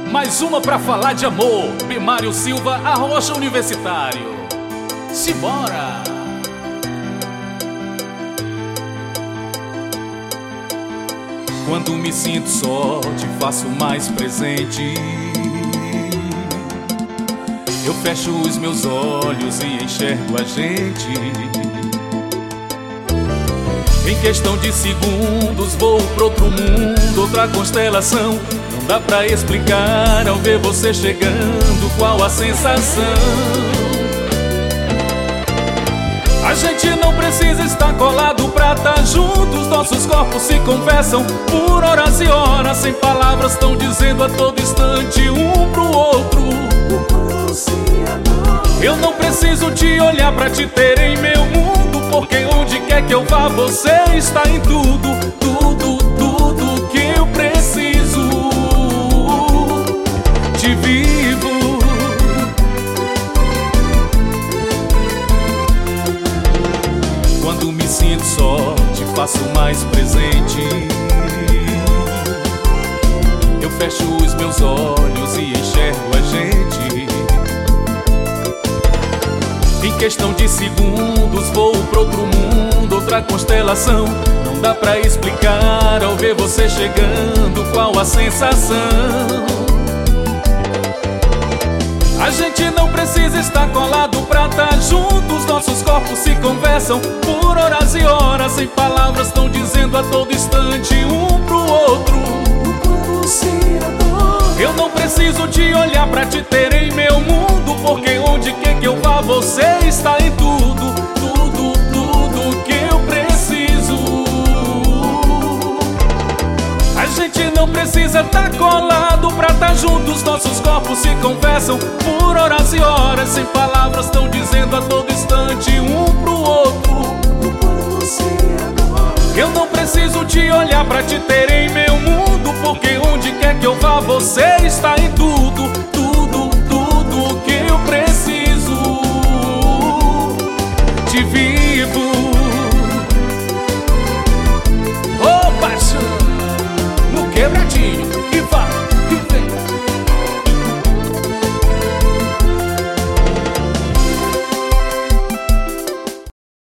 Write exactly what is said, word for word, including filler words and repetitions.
Mais uma pra falar de amor. Bimário Silva, Arrocha Universitário. Simbora! Quando me sinto só, te faço mais presente. Eu fecho os meus olhos e enxergo a gente. Em questão de segundos vou pro outro mundo, outra constelação. Não dá pra explicar ao ver você chegando qual a sensação. A gente não precisa estar colado pra estar juntos. Nossos corpos se conversam por horas e horas. Sem palavras estão dizendo a todo instante um pro outro. Eu não preciso te olhar pra te ter em meu mundo, porque onde quer que eu vá você está em tudo. Tudo, tudo que eu preciso. Te vivo. Quando me sinto só, te faço mais presente. Eu fecho os meus olhos e enxergo a gente. Em questão de segundos vou pro outro mundo, outra constelação. Não dá pra explicar ao ver você chegando qual a sensação. A gente não precisa estar colado pra estar juntos. Nossos corpos se conversam por horas e horas. Sem palavras estão dizendo a todo instante um pro outro. Eu não preciso te olhar pra te ter em meu mundo, porque onde quer que eu vá você está em tudo. Tudo, tudo que eu preciso. A gente não precisa estar colado pra estar juntos. Nossos corpos se conversam por horas e horas. Sem palavras estão dizendo a todo instante um pro outro. Eu não preciso te olhar pra te ter em meu mundo, porque onde quer que eu vá você está em tudo. Tudo, tudo que eu preciso. Te vivo. Ô paixão, no quebradinho.